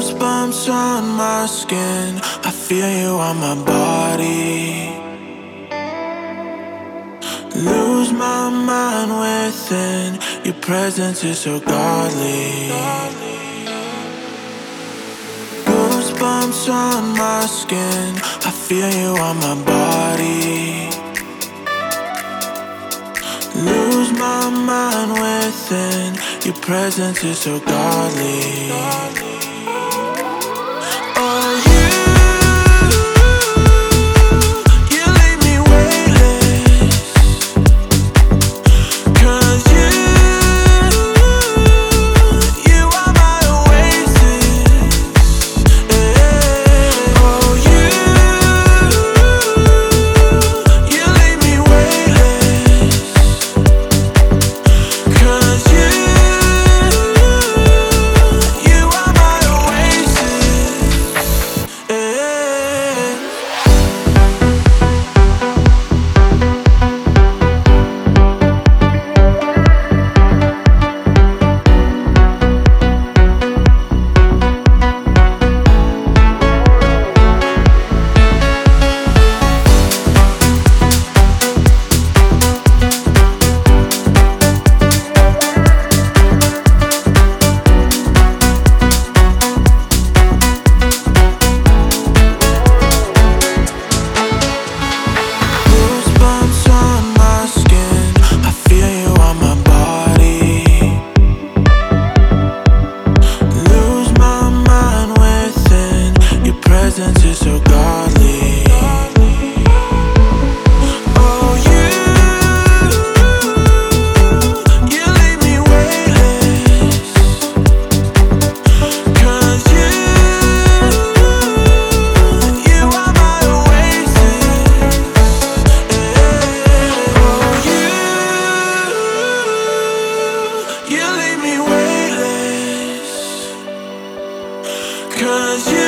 Goosebumps on my skin, I feel you on my body. Lose my mind within, your presence is so godly. Goosebumps on my skin, I feel you on my body. Lose my mind within, your presence is so godly. Oh, you leave me weightless. 'Cause you are my oasis. Yeah. Oh, you leave me weightless. 'Cause you are my oasis. Yeah. Goosebumps on my skin, I feel you on my body. Lose my mind within, your presence is so godly. Oh, you leave me weightless. 'Cause you are my oasis. You leave me weightless. 'Cause you